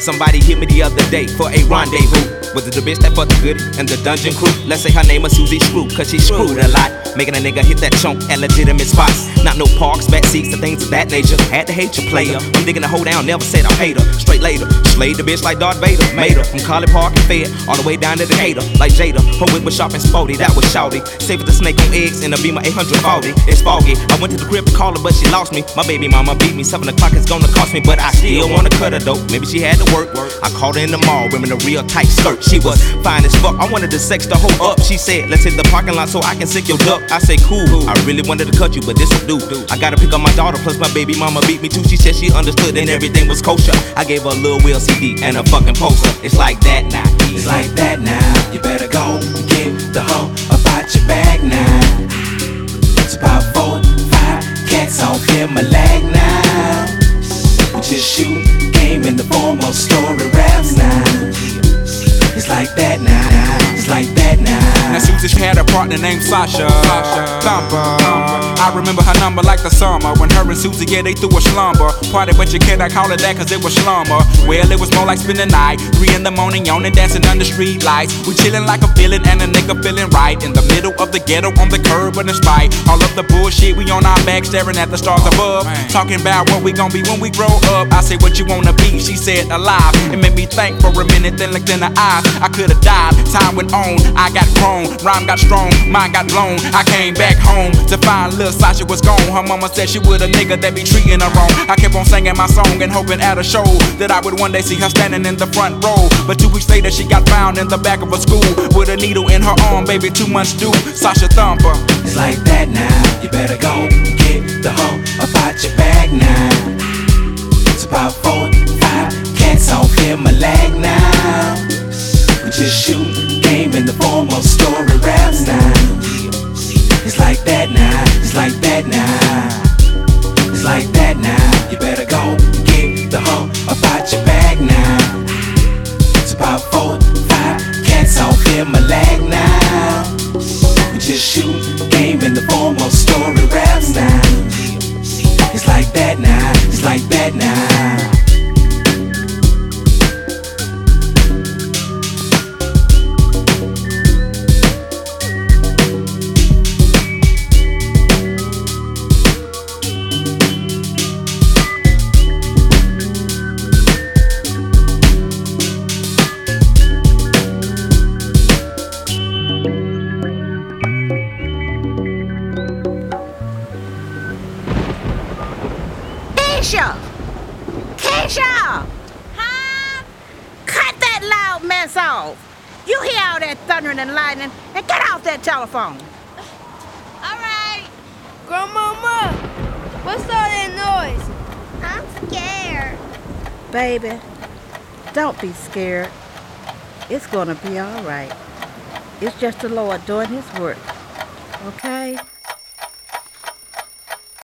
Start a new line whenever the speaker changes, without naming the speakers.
Somebody hit me the other day for a rendezvous. Was it the bitch that fucked the goodie and the dungeon crew? Let's say her name was Susie Screw, cause she screwed a lot, making a nigga hit that chunk at legitimate spots. Not no parks, back seats, and things of that nature. Had to hate your player. I'm digging the hoe down, never said I hate her. Straight later, slayed the bitch like Darth Vader. Made her from College Park and Fed all the way down to Decatur. Like Jada, her whip was sharp and sporty, that was shouty. Saved the snake on eggs in a Beamer 840. It's foggy. I went to the crib to call her, but she lost me. My baby mama beat me. 7 o'clock is gonna cost me, but I still wanna cut her though. Maybe she had to work. I caught her in the mall, wearing a real tight skirt. She was fine as fuck. I wanted to sex the hoe up. She said, let's hit the parking lot so I can sick your duck. I say, cool. I really wanted to cut you, but this will do. I gotta pick up my daughter, plus my baby mama beat me too. She said she understood and everything was kosher. I gave her a Lil Will CD and a fucking poster. It's like that now.
It's like that now. You better go and get the hoe about your bag now. It's about 4, 5 cats off in my leg now. We just shoot game in the form of story raps now. It's like that now. It's like that now.
Now Susie had a partner named Sasha Thumper. I remember her number like the summer when her and Susie, yeah, they threw a slumber party, but you cannot call it that cause it was slumber. Well, it was more like spending the night, 3 in the morning, yawning, dancing under street lights. We chillin' like a villain and a nigga feeling right in the middle of the ghetto on the curb, but in spite all of the bullshit, we on our back staring at the stars above, talking about what we gon' be when we grow up. I say what you wanna be, she said alive. It made me think for a minute, then looked in her eyes. I could've died, time went on, I got grown, rhyme got strong, mind got blown. I came back home to find little Sasha was gone. Her mama said she would a nigga that be treating her wrong. I kept on singing my song and hoping at a show that I would one day see her standing in the front row. But 2 weeks later she got found in the back of a school with a needle in her arm, baby, 2 months due. Sasha Thumper.
It's like that now. You better go and get the hoe about your bag now. It's about 4, 5 cats off in my leg now. We just shoot game in the form of story raps now. It's like that now. It's like that now. It's like that now. You better go and get the hoe about your bag now. It's about 4, 5 cats off in my leg now. We just shoot game in the form of story raps now. It's like that now. It's like that now.
Keisha! Huh? Cut that loud mess off. You hear all that thundering and lightning and get off that telephone.
All right. Grandmama, what's all that noise?
I'm scared.
Baby, don't be scared. It's gonna be all right. It's just the Lord doing his work. Okay?